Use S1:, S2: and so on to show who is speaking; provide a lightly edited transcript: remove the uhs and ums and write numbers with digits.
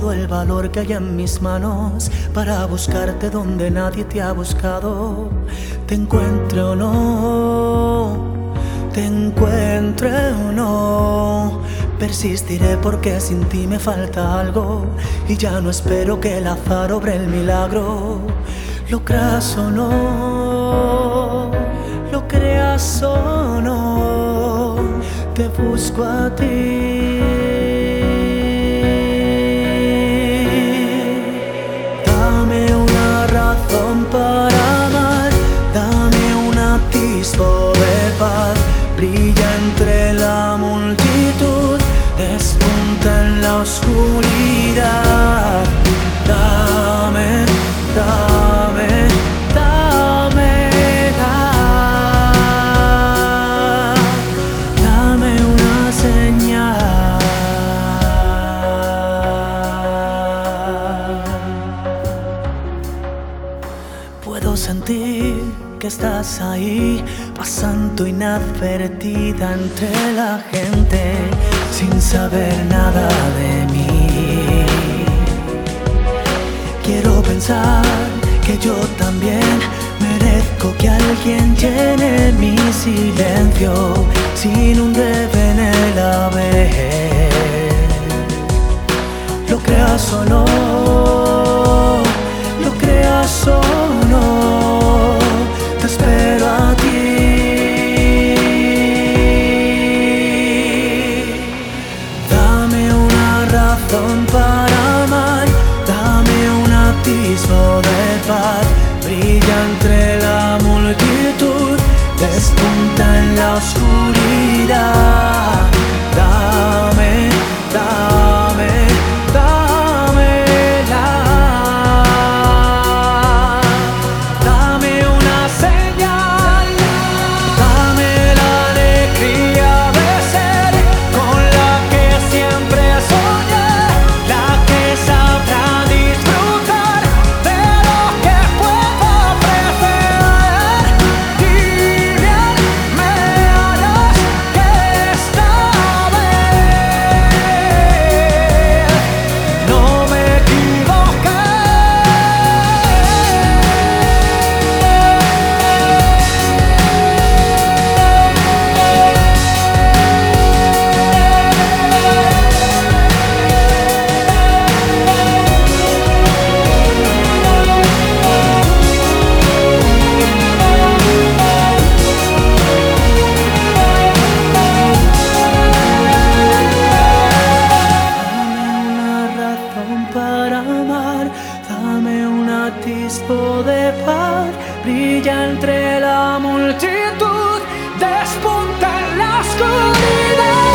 S1: todo el valor que hay en mis manos para buscarte donde nadie te ha buscado. Te encuentre o no, te encuentre o no, persistiré porque sin ti me falta algo y ya no espero que el azar obre el milagro. Lo creas o no, lo creas o no, te busco a ti. Dame una razón para amar, dame un atisbo de paz. Brilla entre la multitud, despunta en la oscuridad. Dame, dame, dame una señal. Puedo sentir que estás ahí, pasando inadvertida entre la gente, sin saber nada de mí. Quiero pensar que yo también merezco que alguien llene mi silencio, sin un debe en el haber. Lo creas o no, lo creas o no, te espero a ti. Dame una razón para amar, dame un atisbo de paz. Brilla entre la multitud, despunta en la oscuridad. Dame, dame, dámela. Dame una señal, dame la alegría de ser con la que siempre soñé, la que sabrá disfrutar de lo que puedo ofrecer. Y bien me harás que esta vez no me equivoqué. Para amar, dame un atisbo de paz. Brilla entre la multitud, despunta en la oscuridad.